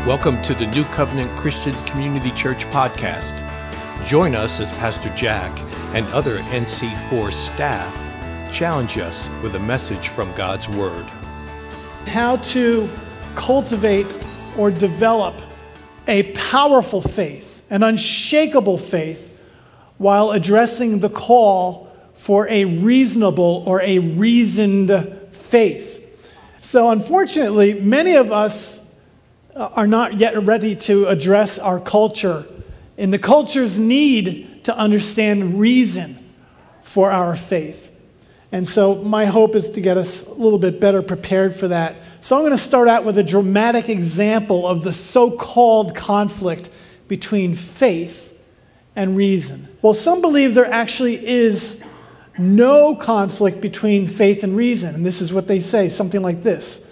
Welcome to the New Covenant Christian Community Church podcast. Join us as Pastor Jack and other NC4 staff challenge us with a message from God's Word. How to cultivate or develop a powerful faith, an unshakable faith, while addressing the call for a reasonable or a reasoned faith. So unfortunately, many of us are not yet ready to address our culture and the culture's need to understand reason for our faith. And so my hope is to get us a little bit better prepared for that. So I'm going to start out with a dramatic example of the so-called conflict between faith and reason. Well, some believe there actually is no conflict between faith and reason. And this is what they say, something like this.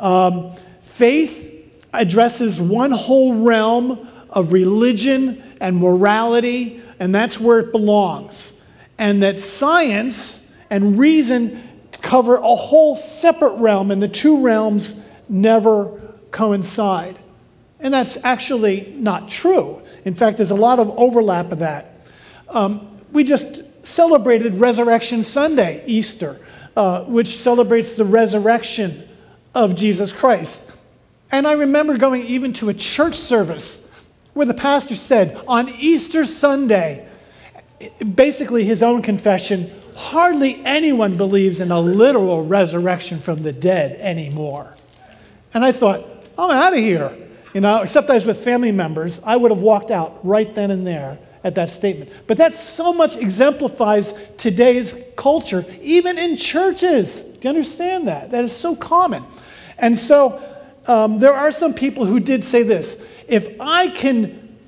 Faith addresses one whole realm of religion and morality, and that's where it belongs. And that science and reason cover a whole separate realm, and the two realms never coincide. And that's actually not true. In fact, there's a lot of overlap of that. We just celebrated Resurrection Sunday, Easter, which celebrates the resurrection of Jesus Christ. And I remember going even to a church service where the pastor said, on Easter Sunday, basically his own confession, hardly anyone believes in a literal resurrection from the dead anymore. And I thought, I'm out of here. Except I was with family members, I would have walked out right then and there at that statement. But that so much exemplifies today's culture, even in churches. Do you understand that? That is so common. And so there are some people who did say this: if I can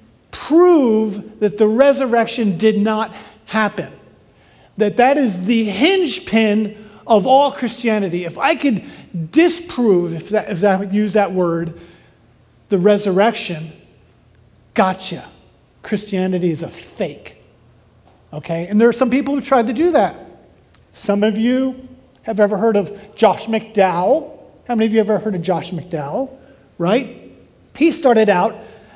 prove that the resurrection did not happen, that is the hinge pin of all Christianity, if I could disprove, if I would use that word, the resurrection, gotcha. Christianity is a fake. Okay? And there are some people who tried to do that. Some of you have ever heard of Josh McDowell. How many of you ever heard of Josh McDowell? Right? He started out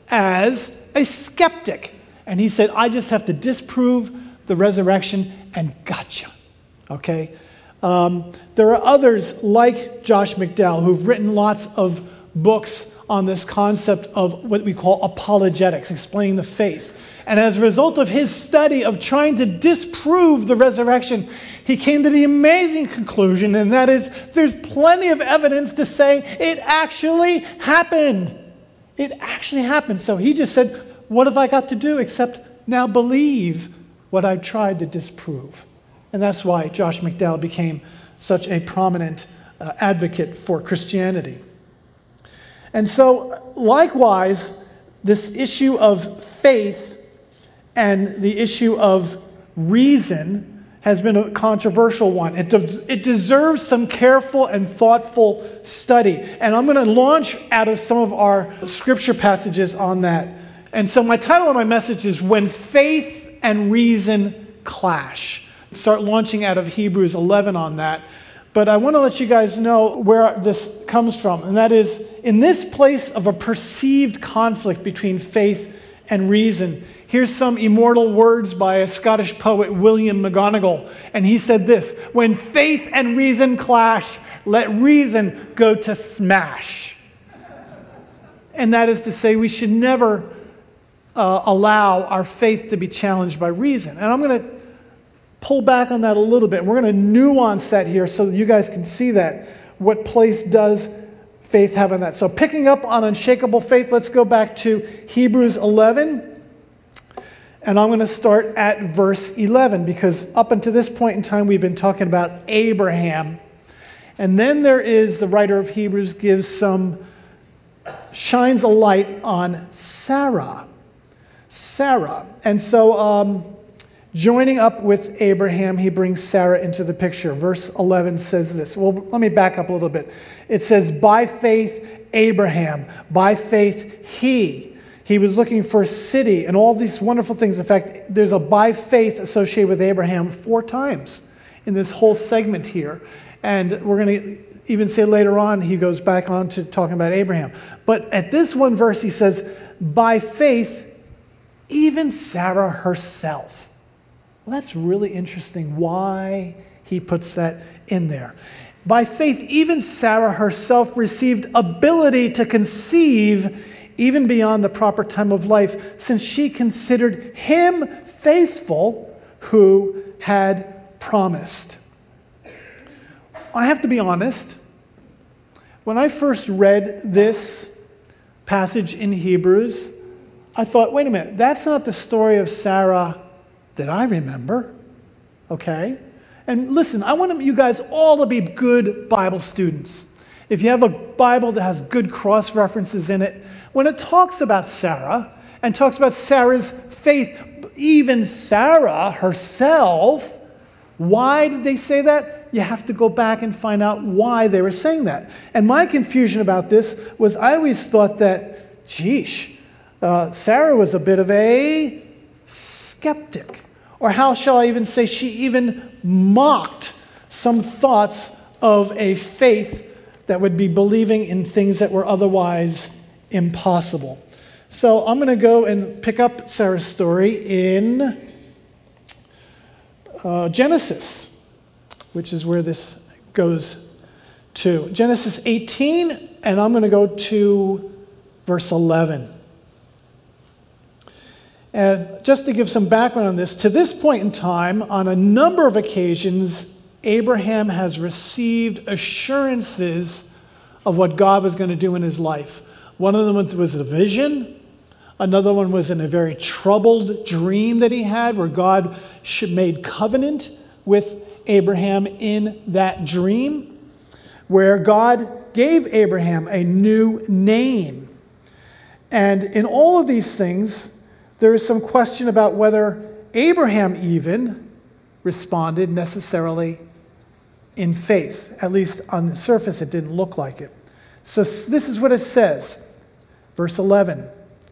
as a skeptic. And he said, I just have to disprove the resurrection and gotcha. Okay? There are others like Josh McDowell who've written lots of books on this concept of what we call apologetics, explaining the faith. And as a result of his study of trying to disprove the resurrection, he came to the amazing conclusion, and that is there's plenty of evidence to say it actually happened. It actually happened. So he just said, what have I got to do except now believe what I've tried to disprove? And that's why Josh McDowell became such a prominent advocate for Christianity. And so, likewise, this issue of faith and the issue of reason has been a controversial one. It deserves some careful and thoughtful study. And I'm going to launch out of some of our scripture passages on that. And so my title of my message is When Faith and Reason Clash. Start launching out of Hebrews 11 on that. But I want to let you guys know where this comes from. And that is, in this place of a perceived conflict between faith and reason, here's some immortal words by a Scottish poet, William McGonagall. And he said this: when faith and reason clash, let reason go to smash. And that is to say, we should never allow our faith to be challenged by reason. And I'm going to pull back on that a little bit. We're going to nuance that here so that you guys can see that. What place does faith have in that? So picking up on unshakable faith, let's go back to Hebrews 11. And I'm going to start at verse 11, because up until this point in time, we've been talking about Abraham. And then there is, the writer of Hebrews shines a light on Sarah. And so, joining up with Abraham, he brings Sarah into the picture. Verse 11 says this. Well, let me back up a little bit. It says, by faith, Abraham. By faith, he was looking for a city and all these wonderful things. In fact, there's a by faith associated with Abraham 4 times in this whole segment here. And we're going to even say later on, he goes back on to talking about Abraham. But at this one verse, he says, by faith, even Sarah herself. Well, that's really interesting why he puts that in there. By faith, even Sarah herself received ability to conceive even beyond the proper time of life, since she considered him faithful who had promised. I have to be honest. When I first read this passage in Hebrews, I thought, wait a minute, that's not the story of Sarah that I remember, okay? And listen, I want you guys all to be good Bible students. If you have a Bible that has good cross-references in it, when it talks about Sarah and talks about Sarah's faith, even Sarah herself, why did they say that? You have to go back and find out why they were saying that. And my confusion about this was I always thought that, Sarah was a bit of a skeptic. Or how shall I even say, she even mocked some thoughts of a faith that would be believing in things that were otherwise impossible. So I'm going to go and pick up Sarah's story in Genesis, which is where this goes to. Genesis 18, and I'm going to go to verse 11. And just to give some background on this, to this point in time, on a number of occasions, Abraham has received assurances of what God was going to do in his life. One of them was a vision. Another one was in a very troubled dream that he had where God made covenant with Abraham in that dream, where God gave Abraham a new name. And in all of these things, there is some question about whether Abraham even responded necessarily in faith. At least on the surface, it didn't look like it. So this is what it says. Verse 11,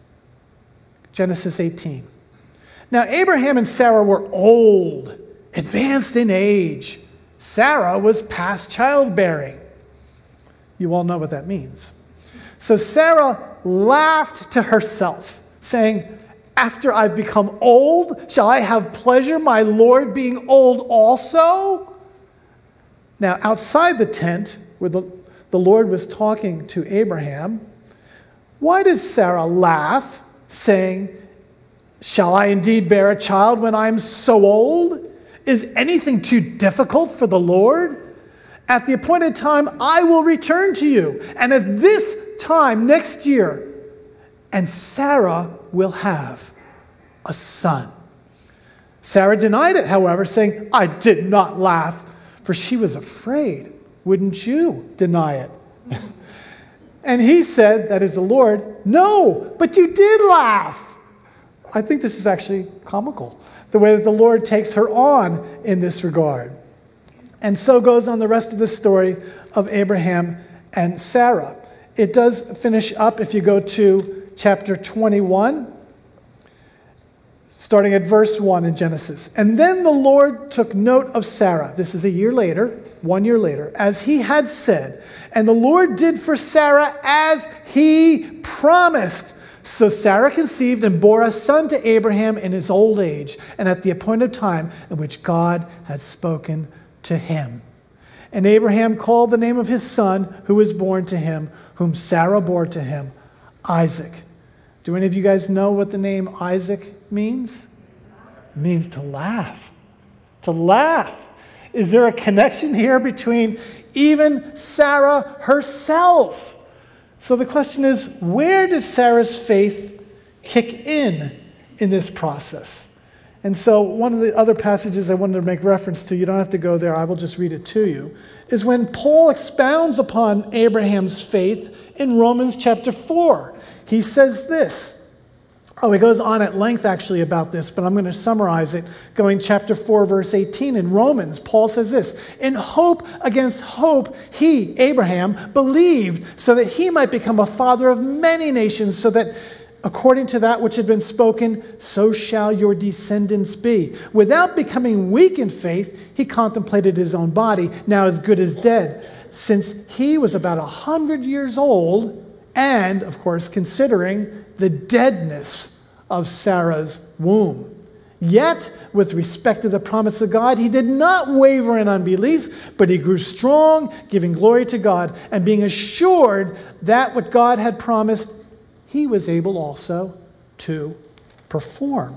Genesis 18. Now Abraham and Sarah were old, advanced in age. Sarah was past childbearing. You all know what that means. So Sarah laughed to herself, saying, after I've become old, shall I have pleasure, my Lord being old also? Now, outside the tent, where the Lord was talking to Abraham, why did Sarah laugh, saying, shall I indeed bear a child when I'm so old? Is anything too difficult for the Lord? At the appointed time, I will return to you. And at this time, next year, and Sarah will have a son. Sarah denied it, however, saying, I did not laugh, for she was afraid. Wouldn't you deny it? And he said, that is the Lord, no, but you did laugh. I think this is actually comical, the way that the Lord takes her on in this regard. And so goes on the rest of the story of Abraham and Sarah. It does finish up if you go to chapter 21, starting at verse 1 in Genesis. And then the Lord took note of Sarah. This is a year later, 1 year later, as he had said. And the Lord did for Sarah as he promised. So Sarah conceived and bore a son to Abraham in his old age, and at the appointed time in which God had spoken to him. And Abraham called the name of his son who was born to him, whom Sarah bore to him, Isaac. Do any of you guys know what the name Isaac means? It means to laugh. To laugh. Is there a connection here between even Sarah herself? So the question is, where did Sarah's faith kick in this process? And so one of the other passages I wanted to make reference to, you don't have to go there, I will just read it to you, is when Paul expounds upon Abraham's faith in Romans chapter 4. He says this. He goes on at length actually about this, but I'm going to summarize it going chapter 4, verse 18 in Romans. Paul says this, in hope against hope, he, Abraham, believed so that he might become a father of many nations, so that according to that which had been spoken, so shall your descendants be. Without becoming weak in faith, he contemplated his own body, now as good as dead, since he was about 100 years old, and, of course, considering the deadness of Sarah's womb. Yet, with respect to the promise of God, he did not waver in unbelief, but he grew strong, giving glory to God, and being assured that what God had promised, he was able also to perform.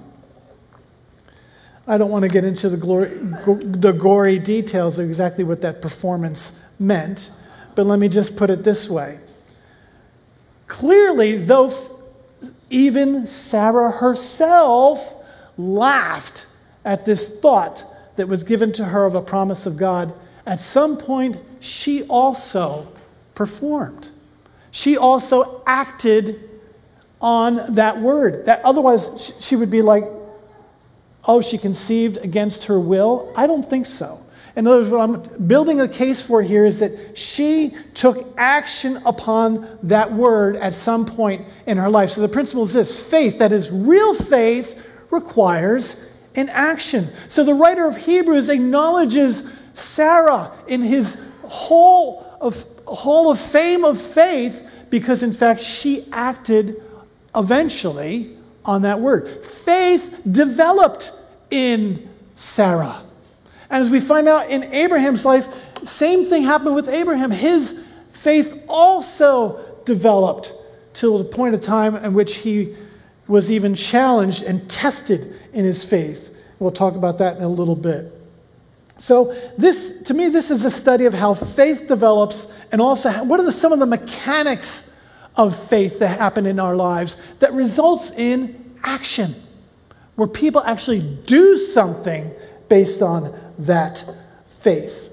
I don't want to get into the gory details of exactly what that performance meant, but let me just put it this way. Clearly, though even Sarah herself laughed at this thought that was given to her of a promise of God, at some point she also performed. She also acted on that word. That otherwise she would be like, oh, she conceived against her will? I don't think so. In other words, what I'm building a case for here is that she took action upon that word at some point in her life. So the principle is this: faith, that is real faith, requires an action. So the writer of Hebrews acknowledges Sarah in his hall of fame of faith because, in fact, she acted eventually on that word. Faith developed in Sarah. And as we find out in Abraham's life, same thing happened with Abraham. His faith also developed till the point of time in which he was even challenged and tested in his faith. We'll talk about that in a little bit. So this, to me, this is a study of how faith develops, and also what are some of the mechanics of faith that happen in our lives that results in action, where people actually do something based on that faith.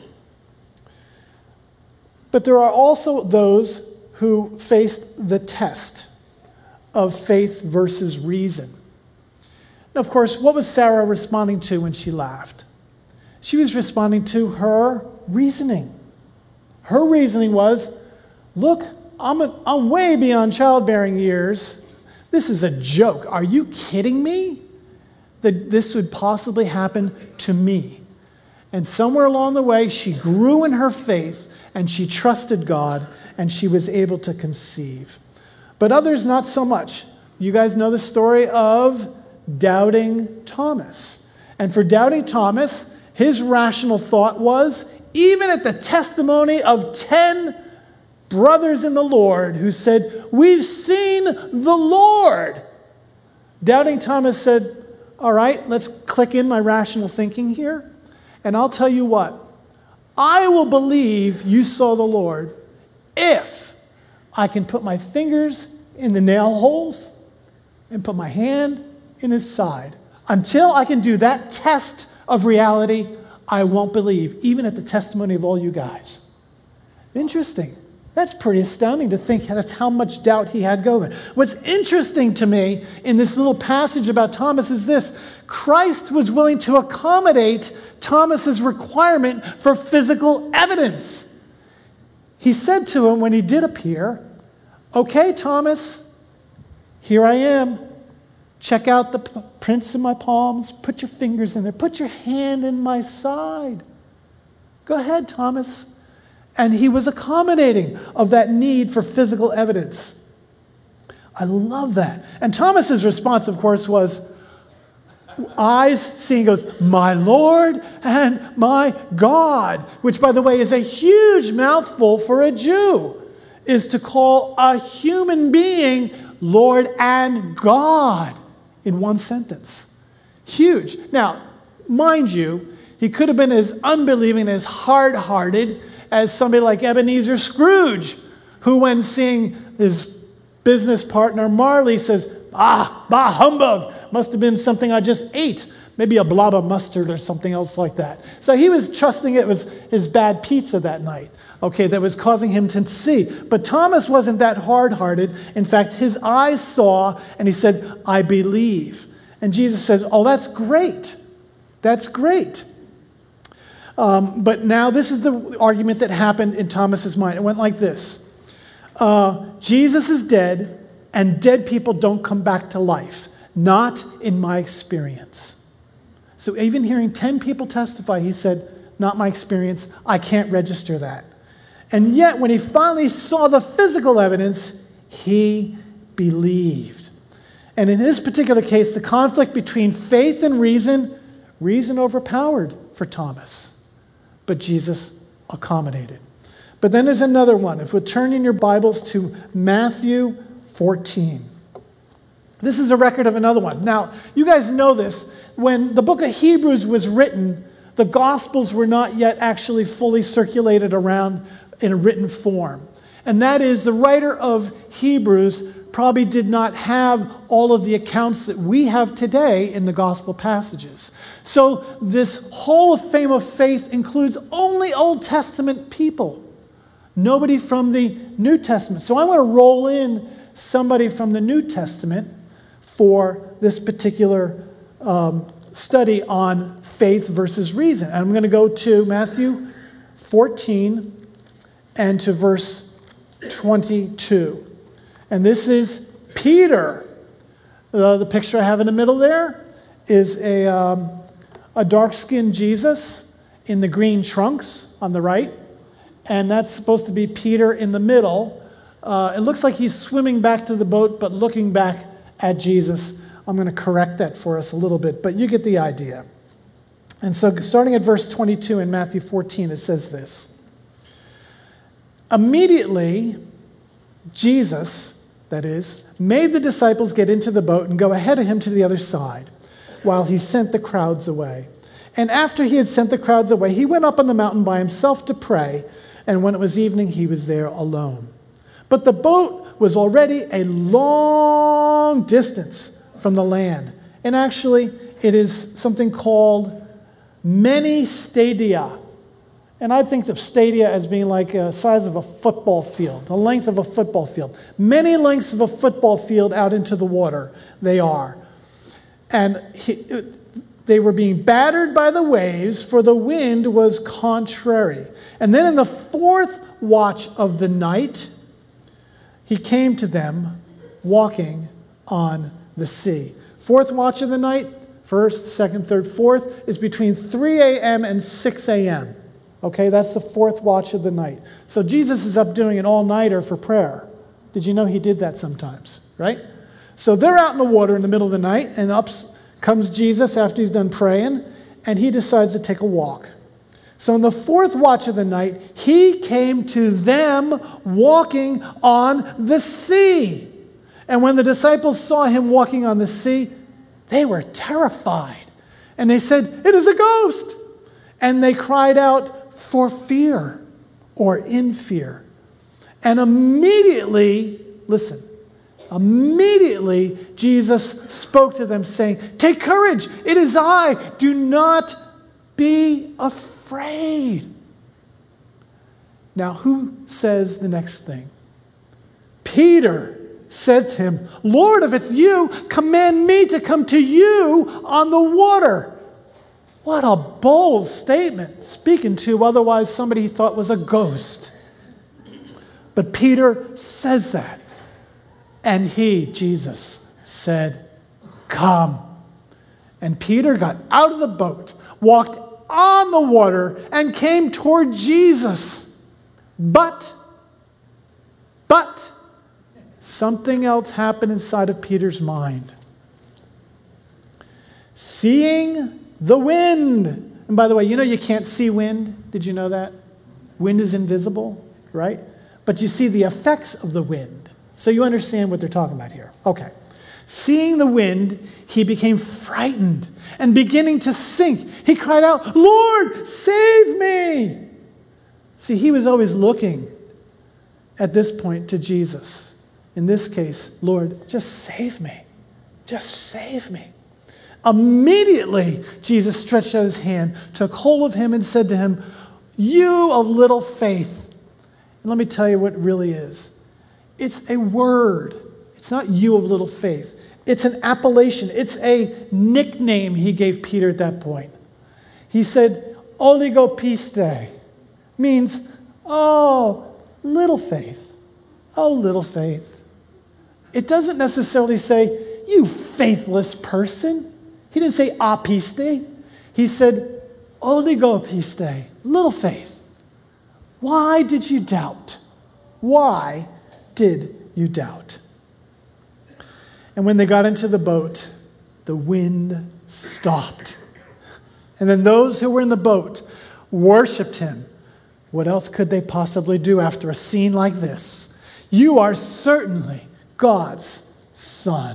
But there are also those who faced the test of faith versus reason. Now, of course, what was Sarah responding to when she laughed? She was responding to her reasoning. Her reasoning was, look, I'm way beyond childbearing years. This is a joke. Are you kidding me? That this would possibly happen to me. And somewhere along the way, she grew in her faith and she trusted God and she was able to conceive. But others, not so much. You guys know the story of doubting Thomas. And for doubting Thomas, his rational thought was, even at the testimony of 10 brothers in the Lord who said, we've seen the Lord, doubting Thomas said, all right, let's click in my rational thinking here. And I'll tell you what, I will believe you saw the Lord if I can put my fingers in the nail holes and put my hand in his side. Until I can do that test of reality, I won't believe, even at the testimony of all you guys. Interesting. That's pretty astounding to think that's how much doubt he had going. What's interesting to me in this little passage about Thomas is this: Christ was willing to accommodate Thomas's requirement for physical evidence. He said to him when he did appear, okay, Thomas, here I am. Check out the prints in my palms. Put your fingers in there. Put your hand in my side. Go ahead, Thomas. And he was accommodating of that need for physical evidence. I love that. And Thomas's response, of course, was eyes seeing, goes, my Lord and my God, which, by the way, is a huge mouthful for a Jew, is to call a human being Lord and God in one sentence. Huge. Now, mind you, he could have been as unbelieving, as hard-hearted as somebody like Ebenezer Scrooge, who, when seeing his business partner Marley, says, bah humbug, must have been something I just ate, maybe a blob of mustard or something else like that. So he was trusting it was his bad pizza that night, okay, that was causing him to see. But Thomas wasn't that hard-hearted. In fact, his eyes saw, and he said, I believe. And Jesus says, oh, that's great. That's great. But now this is the argument that happened in Thomas's mind. It went like this. Jesus is dead, and dead people don't come back to life. Not in my experience. So even hearing 10 people testify, he said, not my experience. I can't register that. And yet, when he finally saw the physical evidence, he believed. And in this particular case, the conflict between faith and reason overpowered for Thomas. But Jesus accommodated. But then there's another one. If we'll turn in your Bibles to Matthew 14. This is a record of another one. Now, you guys know this. When the book of Hebrews was written, the Gospels were not yet actually fully circulated around in a written form. And that is, the writer of Hebrews probably did not have all of the accounts that we have today in the gospel passages. So this Hall of Fame of Faith includes only Old Testament people. Nobody from the New Testament. So I want to roll in somebody from the New Testament for this particular study on faith versus reason. And I'm going to go to Matthew 14 and to verse 22. And this is Peter. The picture I have in the middle there is a dark-skinned Jesus in the green trunks on the right. And that's supposed to be Peter in the middle. It looks like he's swimming back to the boat, but looking back at Jesus. I'm going to correct that for us a little bit, but you get the idea. And so starting at verse 22 in Matthew 14, it says this. Immediately, Jesus, that is, made the disciples get into the boat and go ahead of him to the other side, while he sent the crowds away. And after he had sent the crowds away, he went up on the mountain by himself to pray, and when it was evening, he was there alone. But the boat was already a long distance from the land. And actually, it is something called many stadia. And I think of stadia as being like the size of a football field, the length of a football field. Many lengths of a football field out into the water, they are. And they were being battered by the waves, for the wind was contrary. And then in the fourth watch of the night, he came to them walking on the sea. Fourth watch of the night, first, second, third, fourth, is between 3 a.m. and 6 a.m. Okay, that's the fourth watch of the night. So Jesus is up doing an all-nighter for prayer. Did you know he did that sometimes, right? So they're out in the water in the middle of the night, and up comes Jesus after he's done praying, and he decides to take a walk. So in the fourth watch of the night, he came to them walking on the sea. And when the disciples saw him walking on the sea, they were terrified. And they said, "It is a ghost!" And they cried out for fear, or in fear. And immediately, listen, immediately Jesus spoke to them saying, "Take courage, it is I, do not be afraid." Now, who says the next thing? Peter said to him, "Lord, if it's you, command me to come to you on the water." What a bold statement, speaking to otherwise somebody he thought was a ghost. But Peter says that. And he, Jesus, said, "Come." And Peter got out of the boat, walked on the water, and came toward Jesus. But something else happened inside of Peter's mind. Seeing the wind. And by the way, you know you can't see wind. Did you know that? Wind is invisible, right? But you see the effects of the wind. So you understand what they're talking about here. Okay. Seeing the wind, he became frightened and beginning to sink. He cried out, "Lord, save me!" See, he was always looking at this point to Jesus. In this case, "Lord, just save me. Just save me." Immediately, Jesus stretched out his hand, took hold of him, and said to him, "You of little faith." And let me tell you what it really is. It's a word. It's not "you of little faith." It's an appellation. It's a nickname he gave Peter at that point. He said, "Oligopiste," means, "Oh, little faith. Oh, little faith." It doesn't necessarily say, "You faithless person." He didn't say apiste. He said oligopiste, little faith. Why did you doubt? Why did you doubt? And when they got into the boat, the wind stopped. And then those who were in the boat worshiped him. What else could they possibly do after a scene like this? You are certainly God's Son.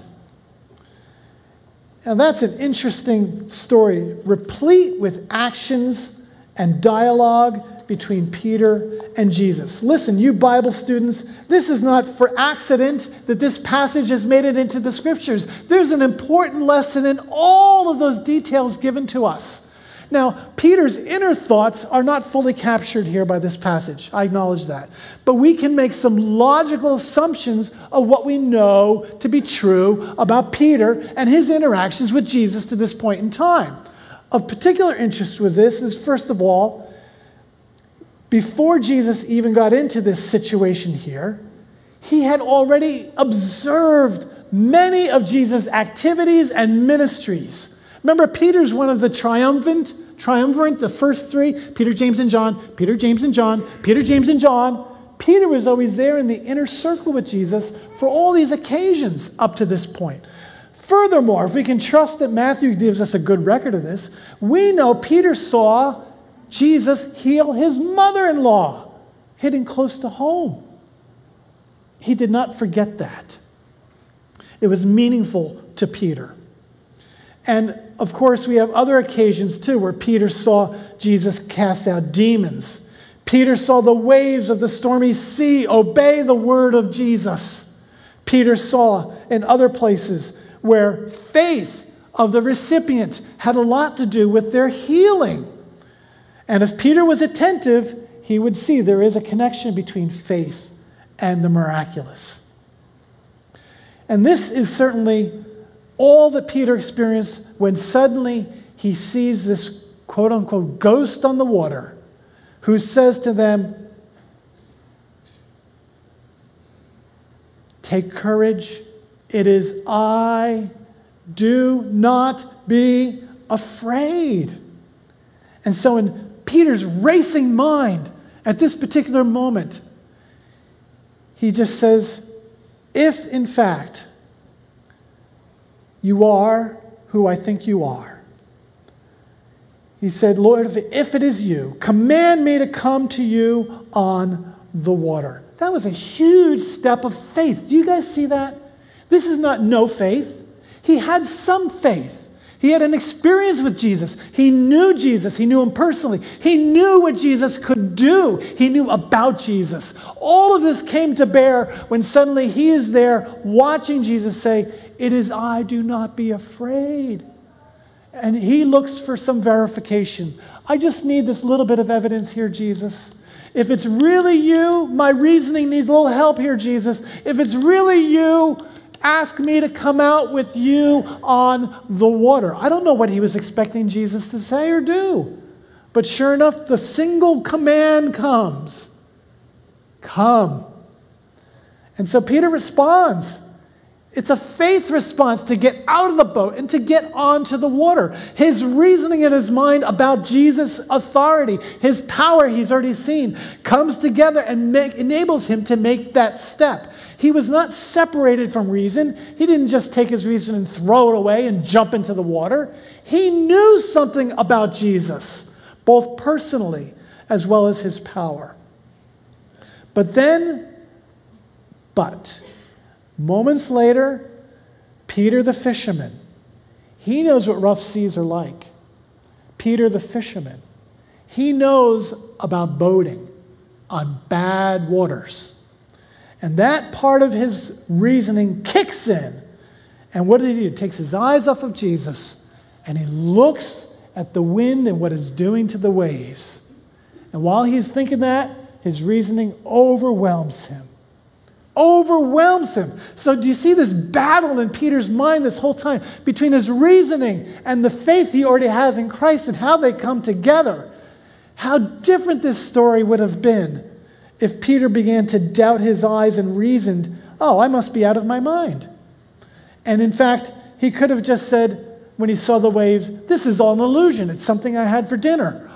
Now that's an interesting story, replete with actions and dialogue between Peter and Jesus. Listen, you Bible students, this is not for accident that this passage has made it into the Scriptures. There's an important lesson in all of those details given to us. Now, Peter's inner thoughts are not fully captured here by this passage. I acknowledge that. But we can make some logical assumptions of what we know to be true about Peter and his interactions with Jesus to this point in time. Of particular interest with this is, first of all, before Jesus even got into this situation here, he had already observed many of Jesus' activities and ministries. Remember, Peter's one of the triumvirate, the first three, Peter, James, and John, Peter, James, and John, Peter, James, and John. Peter was always there in the inner circle with Jesus for all these occasions up to this point. Furthermore, if we can trust that Matthew gives us a good record of this, we know Peter saw Jesus heal his mother-in-law, hitting close to home. He did not forget that. It was meaningful to Peter. And of course, we have other occasions too where Peter saw Jesus cast out demons. Peter saw the waves of the stormy sea obey the word of Jesus. Peter saw in other places where faith of the recipient had a lot to do with their healing. And if Peter was attentive, he would see there is a connection between faith and the miraculous. And this is certainly all that Peter experienced when suddenly he sees this quote-unquote ghost on the water who says to them, "Take courage, it is I, do not be afraid." And so in Peter's racing mind at this particular moment, he just says, if in fact you are who I think you are. He said, Lord, if it is you, command me to come to you on the water. That was a huge step of faith. Do you guys see that? This is not no faith. He had some faith. He had an experience with Jesus. He knew Jesus. He knew him personally. He knew what Jesus could do. He knew about Jesus. All of this came to bear when suddenly he is there watching Jesus say, "It is I, do not be afraid." And he looks for some verification. I just need this little bit of evidence here, Jesus. If it's really you, my reasoning needs a little help here, Jesus. If it's really you, ask me to come out with you on the water. I don't know what he was expecting Jesus to say or do. But sure enough, the single command comes. Come. And so Peter responds. It's a faith response to get out of the boat and to get onto the water. His reasoning in his mind about Jesus' authority, his power he's already seen, comes together and enables him to make that step. He was not separated from reason. He didn't just take his reason and throw it away and jump into the water. He knew something about Jesus, both personally as well as his power. But moments later, Peter the fisherman, he knows what rough seas are like. Peter the fisherman, he knows about boating on bad waters. And that part of his reasoning kicks in. And what does he do? He takes his eyes off of Jesus and he looks at the wind and what it's doing to the waves. And while he's thinking that, his reasoning overwhelms him. Overwhelms him. So do you see this battle in Peter's mind this whole time between his reasoning and the faith he already has in Christ and how they come together? How different this story would have been if Peter began to doubt his eyes and reasoned, "Oh, I must be out of my mind." And in fact, he could have just said when he saw the waves, "This is all an illusion. It's something I had for dinner.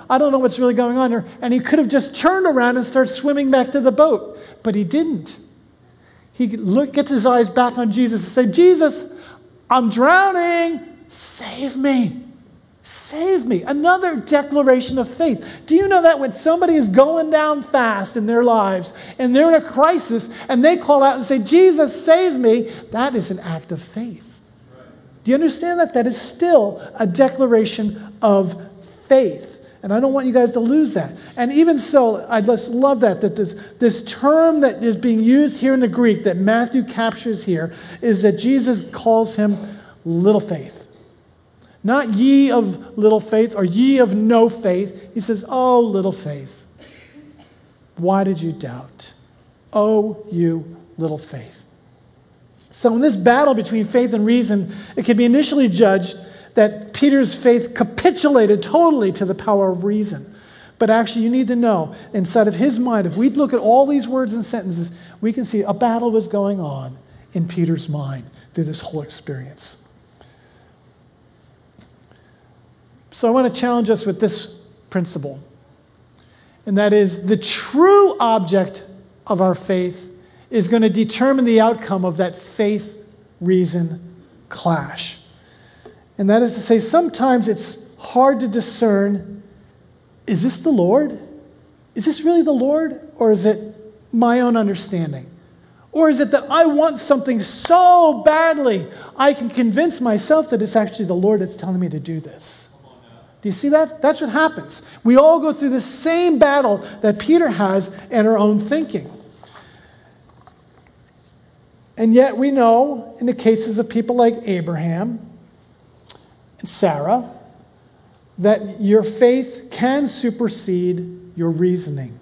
I don't know what's really going on here. And he could have just turned around and started swimming back to the boat. But he didn't. He gets his eyes back on Jesus and says, Jesus, I'm drowning. Save me. Save me. Another declaration of faith. Do you know that when somebody is going down fast in their lives and they're in a crisis and they call out and say, Jesus, save me, that is an act of faith. Do you understand that? That is still a declaration of faith. And I don't want you guys to lose that. And even so, I just love that this term that is being used here in the Greek that Matthew captures here is that Jesus calls him little faith. Not ye of little faith or ye of no faith. He says, oh, little faith. Why did you doubt? Oh, you little faith. So in this battle between faith and reason, it can be initially judged that Peter's faith capitulated totally to the power of reason. But actually, you need to know, inside of his mind, if we look at all these words and sentences, we can see a battle was going on in Peter's mind through this whole experience. So I want to challenge us with this principle, and that is the true object of our faith is going to determine the outcome of that faith-reason clash. And that is to say, sometimes it's hard to discern, is this the Lord? Is this really the Lord? Or is it my own understanding? Or is it that I want something so badly, I can convince myself that it's actually the Lord that's telling me to do this? Do you see that? That's what happens. We all go through the same battle that Peter has in our own thinking. And yet we know, in the cases of people like Abraham and Sarah, that your faith can supersede your reasoning.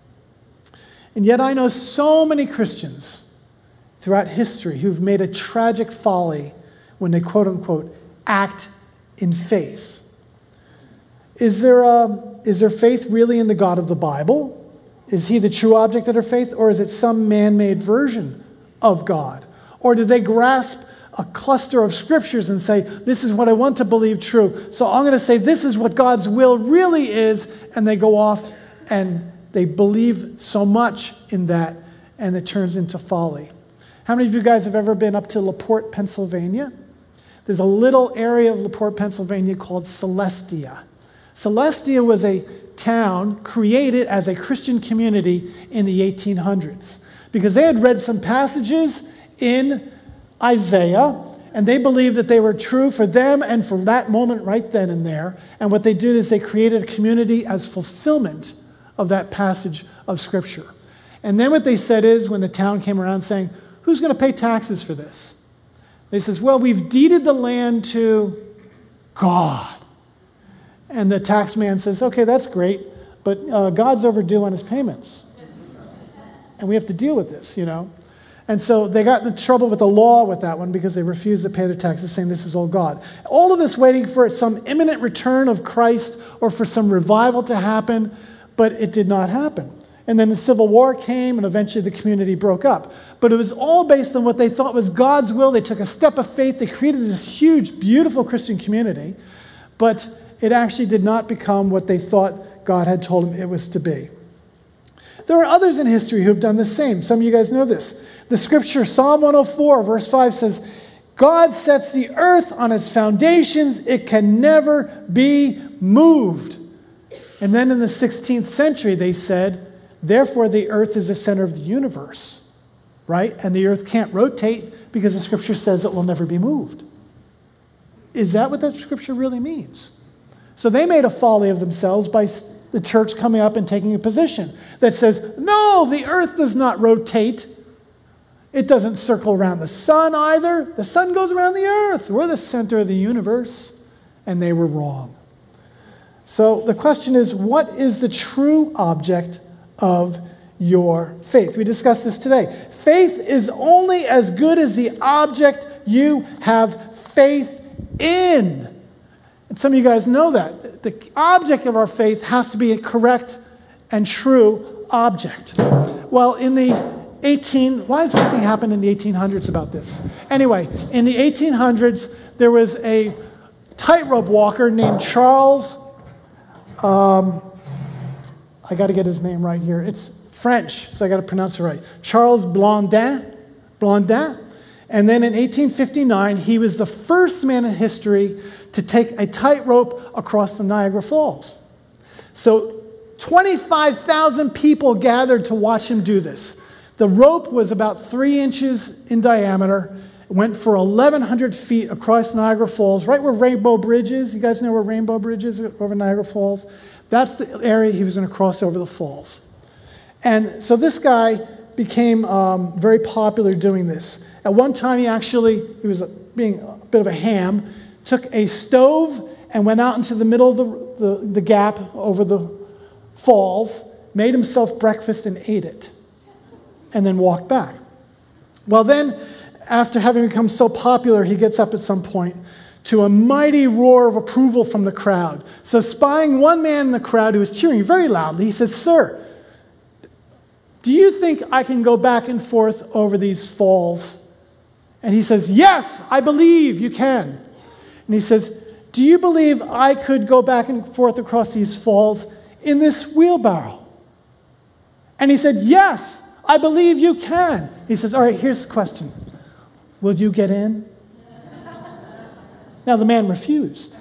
And yet I know so many Christians throughout history who've made a tragic folly when they, quote unquote, act in faith. Is there faith really in the God of the Bible? Is he the true object of their faith? Or is it some man-made version of God? Or did they grasp a cluster of scriptures and say, this is what I want to believe true, so I'm going to say this is what God's will really is, and they go off and they believe so much in that, and it turns into folly. How many of you guys have ever been up to LaPorte, Pennsylvania? There's a little area of LaPorte, Pennsylvania called Celestia. Celestia was a town created as a Christian community in the 1800s because they had read some passages in Isaiah, and they believed that they were true for them and for that moment right then and there. And what they did is they created a community as fulfillment of that passage of Scripture. And then what they said is, when the town came around saying, who's going to pay taxes for this? They says, well, we've deeded the land to God. And the tax man says, okay, that's great, but God's overdue on his payments. And we have to deal with this, you know. And so they got in trouble with the law with that one because they refused to pay their taxes, saying this is all God. All of this waiting for some imminent return of Christ or for some revival to happen, but it did not happen. And then the Civil War came, and eventually the community broke up. But it was all based on what they thought was God's will. They took a step of faith. They created this huge, beautiful Christian community, but it actually did not become what they thought God had told them it was to be. There are others in history who have done the same. Some of you guys know this. The scripture, Psalm 104, verse 5 says, God sets the earth on its foundations. It can never be moved. And then in the 16th century, they said, therefore the earth is the center of the universe, right? And the earth can't rotate because the scripture says it will never be moved. Is that what that scripture really means? So they made a folly of themselves by the church coming up and taking a position that says, no, the earth does not rotate. It doesn't circle around the sun either. The sun goes around the earth. We're the center of the universe. And they were wrong. So the question is, what is the true object of your faith? We discussed this today. Faith is only as good as the object you have faith in. And some of you guys know that. The object of our faith has to be a correct and true object. Well, why did something happen in the 1800s about this? Anyway, in the 1800s, there was a tightrope walker named Charles I got to get his name right here. It's French, so I got to pronounce it right. Charles Blondin. And then in 1859, he was the first man in history to take a tightrope across the Niagara Falls. So 25,000 people gathered to watch him do this. The rope was about 3 inches in diameter. It went for 1,100 feet across Niagara Falls, right where Rainbow Bridge is. You guys know where Rainbow Bridge is over Niagara Falls? That's the area he was going to cross over the falls. And so this guy became very popular doing this. At one time, he was being a bit of a ham, took a stove and went out into the middle of the gap over the falls, made himself breakfast and ate it, and then walked back. Well, then, after having become so popular, he gets up at some point to a mighty roar of approval from the crowd. So spying one man in the crowd who was cheering very loudly, he says, "Sir, do you think I can go back and forth over these falls?" And he says, "Yes, I believe you can." And he says, "Do you believe I could go back and forth across these falls in this wheelbarrow?" And he said, "Yes, I believe you can." He says, "All right, here's the question. Will you get in?" Now the man refused.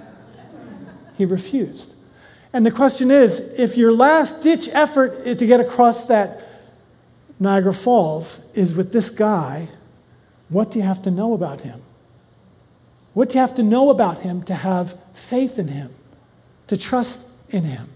He refused. And the question is, if your last-ditch effort to get across that Niagara Falls is with this guy, what do you have to know about him? What do you have to know about him to have faith in him, to trust in him?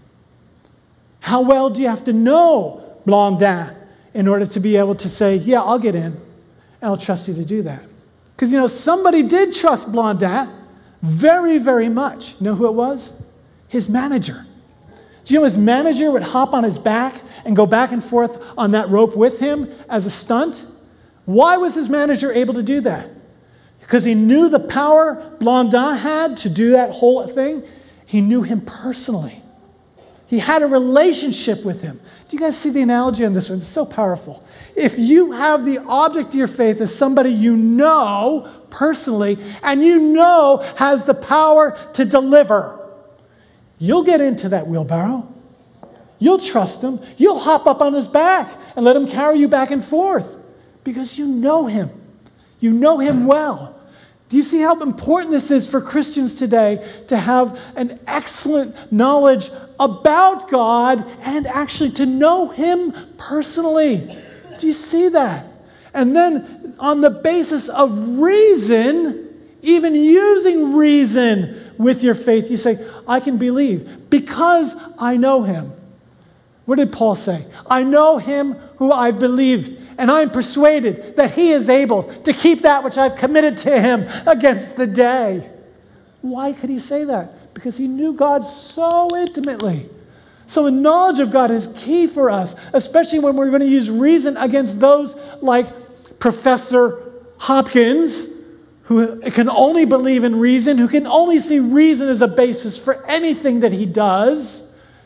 How well do you have to know Blondin in order to be able to say, "Yeah, I'll get in, and I'll trust you to do that"? Because, somebody did trust Blondin very, very much. You know who it was? His manager. Do you know his manager would hop on his back and go back and forth on that rope with him as a stunt? Why was his manager able to do that? Because he knew the power Blondin had to do that whole thing. He knew him personally. He had a relationship with him. Do you guys see the analogy on this one? It's so powerful. If you have the object of your faith as somebody you know personally and you know has the power to deliver, you'll get into that wheelbarrow. You'll trust him. You'll hop up on his back and let him carry you back and forth because you know him. You know him well. Do you see how important this is for Christians today to have an excellent knowledge about God and actually to know him personally? Do you see that? And then on the basis of reason, even using reason with your faith, you say, "I can believe because I know him." What did Paul say? "I know him who I believed, and I am persuaded that he is able to keep that which I've committed to him against the day." Why could he say that? Because he knew God so intimately. So the knowledge of God is key for us, especially when we're going to use reason against those like Professor Hopkins, who can only believe in reason, who can only see reason as a basis for anything that he does.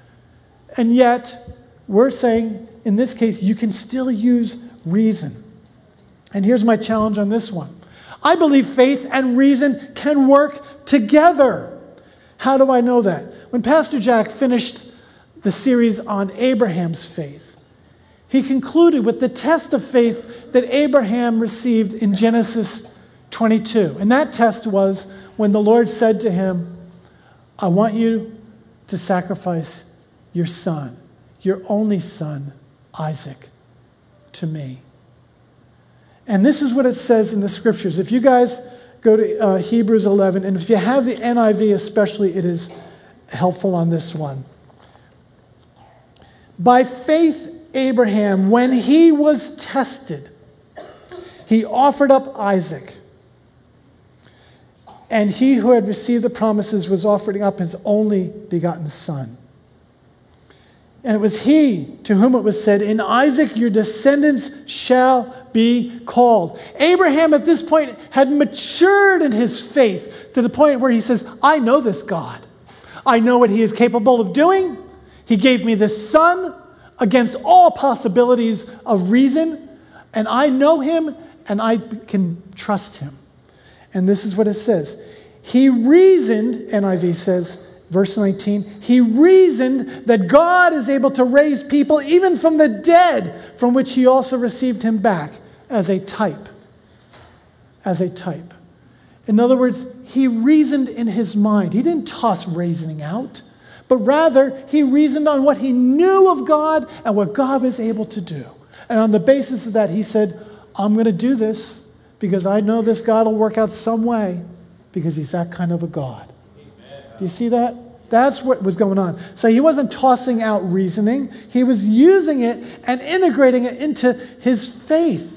And yet, we're saying, in this case, you can still use reason. And here's my challenge on this one. I believe faith and reason can work together. How do I know that? When Pastor Jack finished the series on Abraham's faith, he concluded with the test of faith that Abraham received in Genesis 22. And that test was when the Lord said to him, "I want you to sacrifice your son, your only son, Isaac, to me." And this is what it says in the scriptures. If you guys go to Hebrews 11, and if you have the NIV especially, it is helpful on this one. "By faith, Abraham, when he was tested, he offered up Isaac. And he who had received the promises was offering up his only begotten son. And it was he to whom it was said, 'In Isaac your descendants shall be called.'" Abraham at this point had matured in his faith to the point where he says, "I know this God. I know what he is capable of doing. He gave me this son against all possibilities of reason, and I know him and I can trust him." And this is what it says. He reasoned, NIV says, Verse 19, he reasoned that God is able to raise people even from the dead, from which he also received him back as a type. As a type. In other words, he reasoned in his mind. He didn't toss reasoning out, but rather he reasoned on what he knew of God and what God was able to do. And on the basis of that, he said, I'm going to do this because I know this God will work out some way because he's that kind of a God. Do you see that? That's what was going on. So he wasn't tossing out reasoning. He was using it and integrating it into his faith.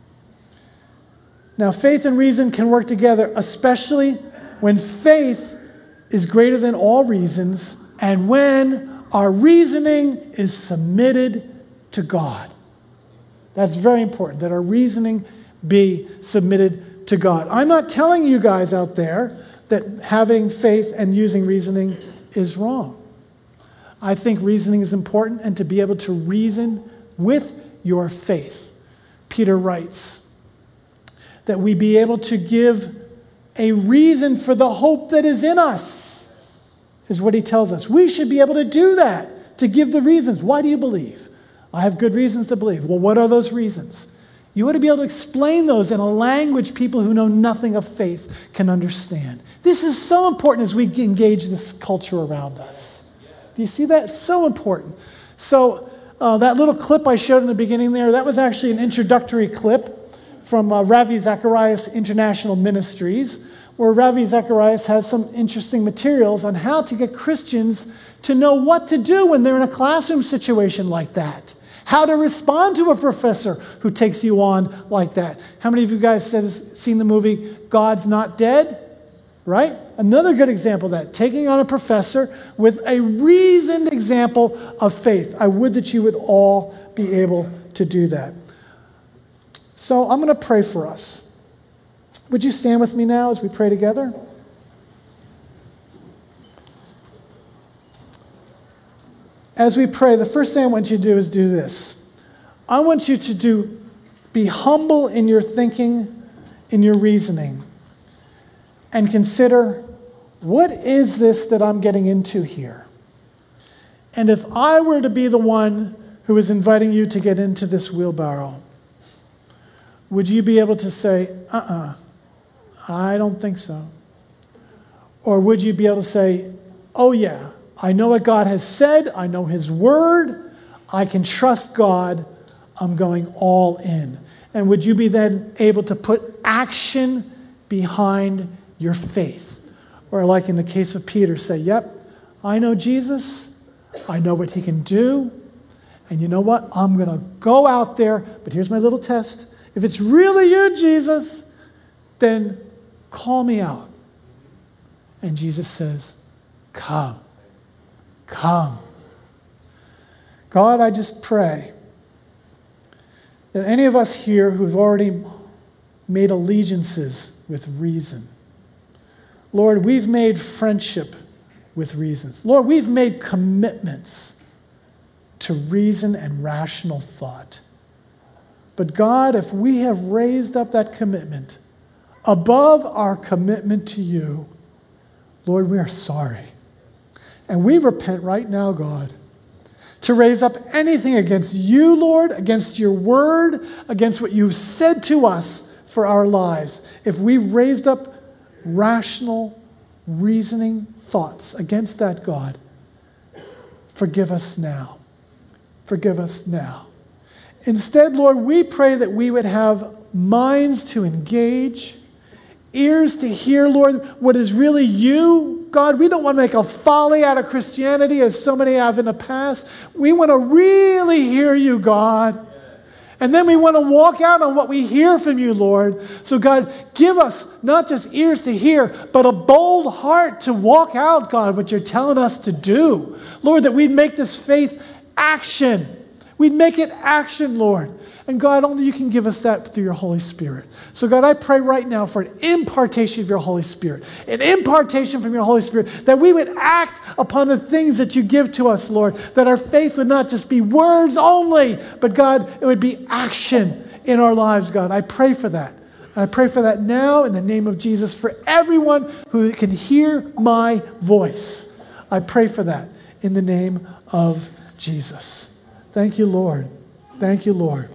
Now, faith and reason can work together, especially when faith is greater than all reasons and when our reasoning is submitted to God. That's very important, that our reasoning be submitted to God. I'm not telling you guys out there that having faith and using reasoning is wrong. I think reasoning is important, and to be able to reason with your faith. Peter writes that we be able to give a reason for the hope that is in us, is what he tells us. We should be able to do that, to give the reasons. Why do you believe? I have good reasons to believe. Well, what are those reasons? You ought to be able to explain those in a language people who know nothing of faith can understand. This is so important as we engage this culture around us. Do you see that? So important. So that little clip I showed in the beginning there, that was actually an introductory clip from Ravi Zacharias International Ministries, where Ravi Zacharias has some interesting materials on how to get Christians to know what to do when they're in a classroom situation like that. How to respond to a professor who takes you on like that. How many of you guys seen the movie God's Not Dead? Right? Another good example of that. Taking on a professor with a reasoned example of faith. I would that you would all be able to do that. So I'm going to pray for us. Would you stand with me now as we pray together? As we pray, the first thing I want you to do is do this. I want you to be humble in your thinking, in your reasoning, and consider, what is this that I'm getting into here? And if I were to be the one who is inviting you to get into this wheelbarrow, would you be able to say, I don't think so? Or would you be able to say, oh yeah, I know what God has said. I know his word. I can trust God. I'm going all in. And would you be then able to put action behind your faith? Or like in the case of Peter, say, yep, I know Jesus. I know what he can do. And you know what? I'm going to go out there. But here's my little test. If it's really you, Jesus, then call me out. And Jesus says, come. Come. God, I just pray that any of us here who've already made allegiances with reason, Lord, we've made friendship with reasons. Lord, we've made commitments to reason and rational thought. But God, if we have raised up that commitment above our commitment to you, Lord, we are sorry. And we repent right now, God, to raise up anything against you, Lord, against your word, against what you've said to us for our lives. If we've raised up rational, reasoning thoughts against that, God, forgive us now. Forgive us now. Instead, Lord, we pray that we would have minds to engage, ears to hear, Lord, what is really you. God, we don't want to make a folly out of Christianity as so many have in the past. We want to really hear you, God. And then we want to walk out on what we hear from you, Lord. So God, give us not just ears to hear, but a bold heart to walk out, God, what you're telling us to do. Lord, that we'd make this faith action. We'd make it action, Lord. And God, only you can give us that through your Holy Spirit. So God, I pray right now for an impartation of your Holy Spirit. An impartation from your Holy Spirit, that we would act upon the things that you give to us, Lord. That our faith would not just be words only, but God, it would be action in our lives, God. I pray for that. And I pray for that now in the name of Jesus for everyone who can hear my voice. I pray for that in the name of Jesus. Thank you, Lord. Thank you, Lord.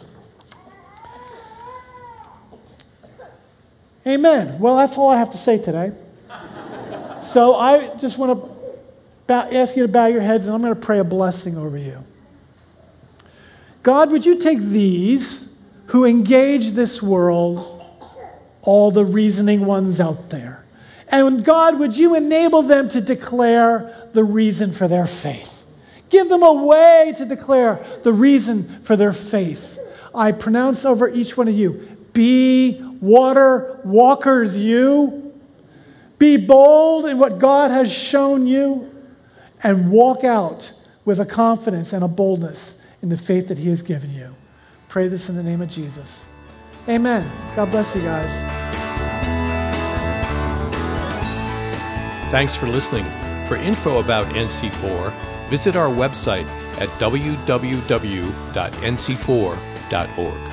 Amen. Well, that's all I have to say today. So I just want to ask you to bow your heads, and I'm going to pray a blessing over you. God, would you take these who engage this world, all the reasoning ones out there, and God, would you enable them to declare the reason for their faith? Give them a way to declare the reason for their faith. I pronounce over each one of you, be water walkers, you. Be bold in what God has shown you, and walk out with a confidence and a boldness in the faith that he has given you. Pray this in the name of Jesus. Amen. God bless you guys. Thanks for listening. For info about NC4, visit our website at www.nc4.org.